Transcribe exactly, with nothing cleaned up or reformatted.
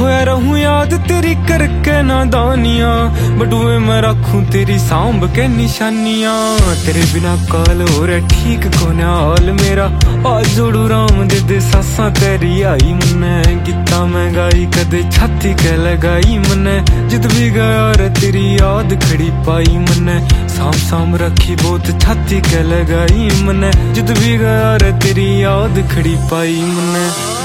खोया रहूं याद तेरी करके नादानियां, बटुए मैं रखूं तेरी सांभ के निशानियां। तेरे बिना काल हो रहा ठीक कोने हाल मेरा, आज जोड़ू राम दे दे सासा तेरी आई मन्ने। गीता मैं गाई कदे छाती के लगाई मन्ने, जिद भी गया रे तेरी याद खड़ी पाई मन्ने। साम साम रखी बहुत छाती के लगाई मन्ने, जिद भी गया रे तेरी याद खड़ी पाई मन्ने।